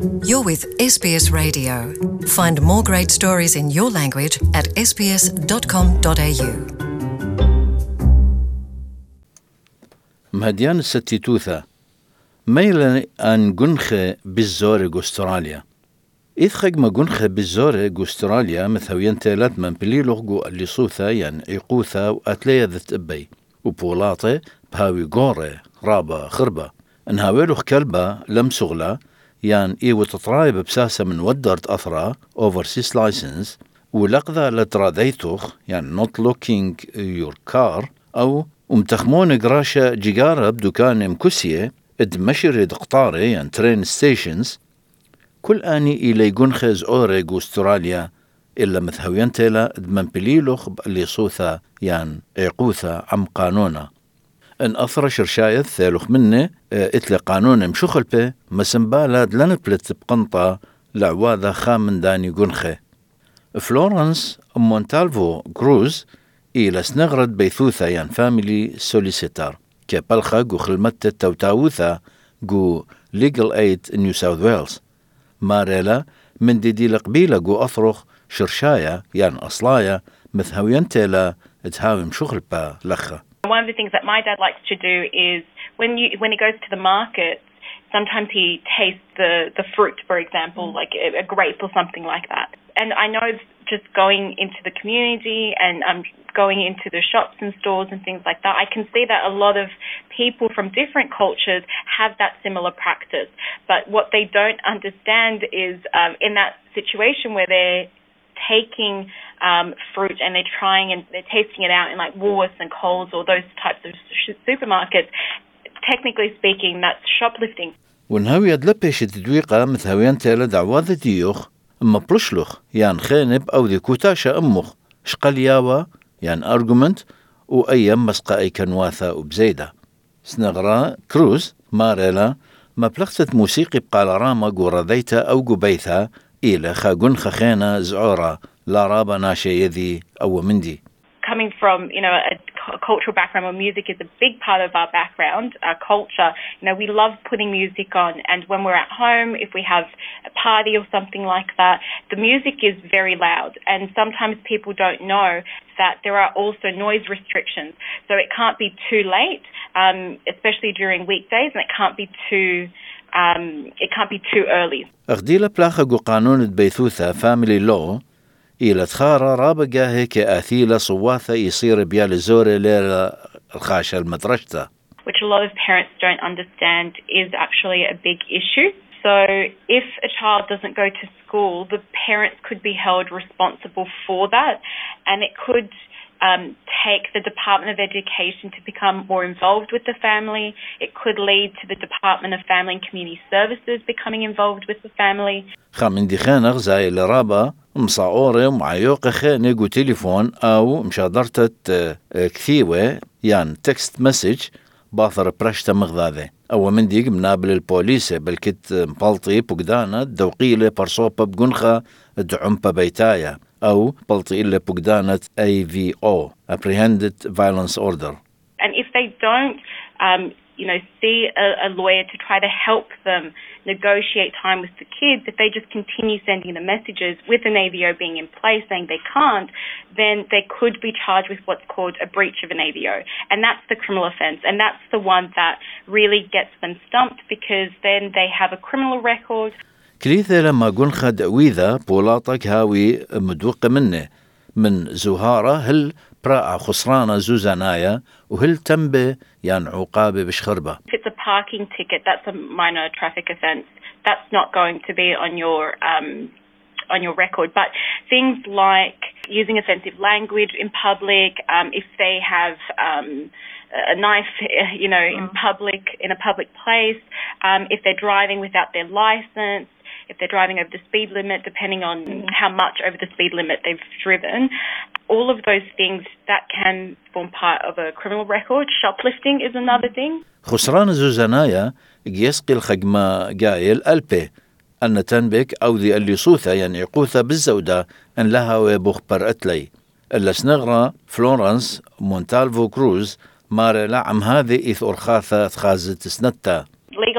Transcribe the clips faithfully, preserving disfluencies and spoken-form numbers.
You're with S B S Radio. Find more great stories in your language at s b s dot com dot a u. مهديان الستيتوثا ميلا أن جنخة بالزورق أستراليا إذ خجم جنخة بالزورق أستراليا مثوين تالات من بليلوغو اللي صوثا ين عقوثا وأتليا ذات أبي وبولاطة بهاوي قورة رابة خربة انهاويلوخ كلبة لم سغلا يان إيو تطرايب بساسة من ودرت أثرا overseas license ولقذا لتراذيتوخ يعني not looking your car أو ومتخمون قراشة جيجارة بدكان مكسية ادمشر قطارة يعني ترين ستيشنز كل آني إلي جنخز أوريق أستراليا إلا مثهوين تيلا ادمن بليلوخ اللي صوثا يعني عقوثا عم قانونا ان اثر شرشايث ثالوخ منه اتلي قانون مشخل به مسنبالاد لنبلت بقنطة لعواذا خامن داني جنخه فلورنس مونتالفو كروز إلى سنغرد بيثوثا يان فاميلي سوليسيتار كبلخة جو خلمت التوتاوثا جو ليجل ايد نيو ساوث ويلز ماريلا من ديدي لقبيلة جو أثرخ شرشايا يان أصلايا مثهوين تيلا اتهاوي مشخل با لخة. One of the things that my dad likes to do is when you when he goes to the market, sometimes he tastes the, the fruit, for example, like a, a grape or something like that. And I know just going into the community and um, going into the shops and stores and things like that, I can see that a lot of people from different cultures have that similar practice. But what they don't understand is um, in that situation where they're taking um, fruit and they're trying and they're tasting it out in like Woolworths and Coles or those types of sh- supermarkets, technically speaking, that's shoplifting. ونهاوي أدلبش تدويقة مثهويان تيلا دعواذ ديوخ أما برشلوخ يان خينب أو ذي كوتاشا أمخ شقلياوة يان أرجومنت وأيام مسقى أي كنواثة وبزيدة سنغرا كروز ماريلا ما بلغتت موسيقي بقالراما قورديتا أو قبيثا إلى خاقون خخينا زعورا لا رابا ناشي يذي أو مندي. Coming from, you know, a cultural background where music is a big part of our background, our culture, you know, we love putting music on. And when we're at home, if we have a party or something like that, the music is very loud. And sometimes people don't know that there are also noise restrictions. So it can't be too late, um, especially during weekdays, and it can't be too... Um, it can't be too early. أخديلا بلاخة جو قانون بيثوثا فاميلي لو إلى تخارة رابقة هيك آثيلة صواثة يصير بيال زوري ليلة الخاشة المدرشتة. Which a lot of parents don't understand is actually a big issue. So if a child doesn't go to school, the parents could be held responsible for that, and it could Um, take the Department of Education to become more involved with the family. It could lead to the Department of Family and Community Services becoming involved with the family. خامن دي خانغ زي الرابا مصاورة معيوقة خانق وتليفون أو مشادرتة كثيوة يعني تكست مسج باثر برشتة مغذاذة أو من ديق منابل البوليسة بالكت مبالطي بقدانة دوقيلة برصوبة بقنخة دعمبة بيتايا أو بلطي إلا بقدانة A V O Apprehended Violence Order. And if they don't, um, you know, see a, a lawyer to try to help them negotiate time with the kids, if they just continue sending the messages with an A V O being in place saying they can't, then they could be charged with what's called a breach of an A V O. And that's the criminal offence. And that's the one that really gets them stumped because then they have a criminal record. كليثة لما قنخة دعويذة بولاطك هاوي مدوقة منه من زهارة هل براء خسرانة زوزانايا وهل تنبه يعني عقابة بشخربة. If it's a parking ticket, that's a minor traffic offence. That's not going to be on your um, on your record. But things like using offensive language in public, um, if they have um, a knife, you know, in public in a public place, um, if they're driving without their licence, if they're driving over the speed limit, depending on how much over the speed limit they've driven. All of those things that can form part of a criminal record. Shoplifting is another thing. خسران زوزانايا يسقي الخجمة قايل ألبي أن تنبك أو ذي اللي صوثة يعني قوثة بالزودة أن لها ويبخ برأتلي إلا سنغرا فلورنس مونتالفو كروز ماري لعم هذه إث أرخاثة تخازت سنتا. Legal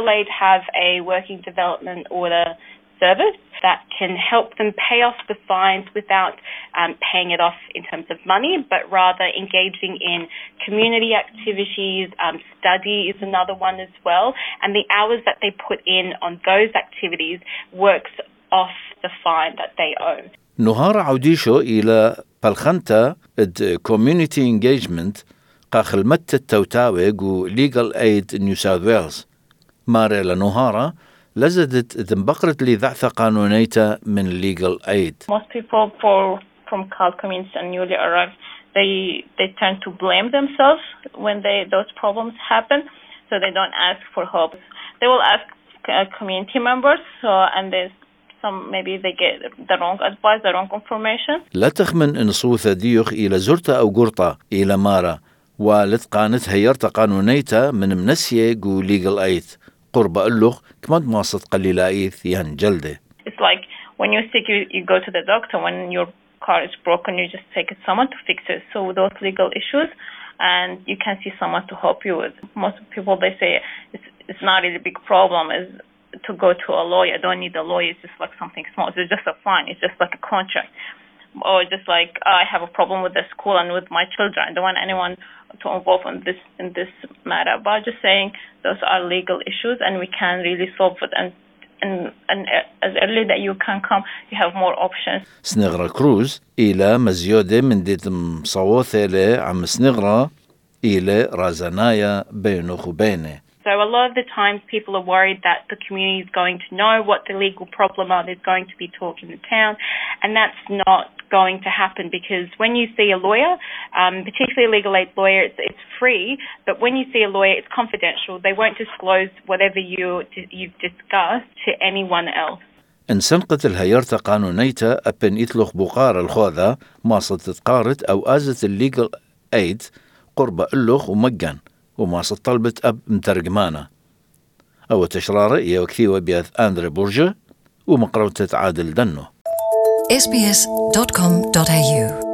Legal Aid have a working development order service that can help them pay off the fines without um, paying it off in terms of money, but rather engaging in community activities. Um, study is another one as well, and the hours that they put in on those activities works off the fine that they owe. نهار عوديشو إلى بالخنتا اد community engagement قا خلمت التوتاويق و legal aid New South Wales ماري لنهارة لزدت ذنبقرت لي ذعثة قانونيتا من legal aid. Most people for, from CALD communities and newly arrived, they they tend to blame themselves when they those problems happen, so they don't ask for help. They will ask uh, community members, so, and there's some maybe they get the wrong advice, the wrong information. لا تخمن إن صوثة ديوخ إلى زرتا أو قرطة إلى مارا ولتقانت هيرتا قانونيتا من منسية قو legal aid. قرب اللغ كمان ما صدق قليلايث ين جلده. It's like when you're sick, you, you go to the doctor. When your car is broken, you just take it someone to fix it. So those legal issues, and you can see someone to help you with. Most people, they say it's it's not really a big problem. Is to go to a lawyer. Don't need a lawyer. It's just like something small. It's just a fine. It's just like a contract. Or just like oh, I have a problem with the school and with my children. I don't want anyone to involve in this in this matter. But just saying those are legal issues and we can really solve it. And and and as early that you can come, you have more options. سنغرا كروز إلى مزيودة من ديت مصوثة له عم سنغرا إلى رازنايا بينه وبينه. So a lot of the times people are worried that the community is going to know what the legal problem are. There's going to be talk in the town, and that's not going to happen because when you see a lawyer, um, particularly a legal aid lawyer, it's, it's free, but when you see a lawyer, it's confidential. They won't disclose whatever you, you've discussed to anyone else. إن سنقت الهيرتا قانونيتا أبن إطلق بقار الخوذة ما ستتقارت أو آزت الليجل ايد قرب اللغ ومجان وما طلبت أب مترجمانة أو تشرارة يوكثيوة بياث أندري بورجا ومقروتة عادل دنو. إس بي إس دوت كوم دوت إيه يو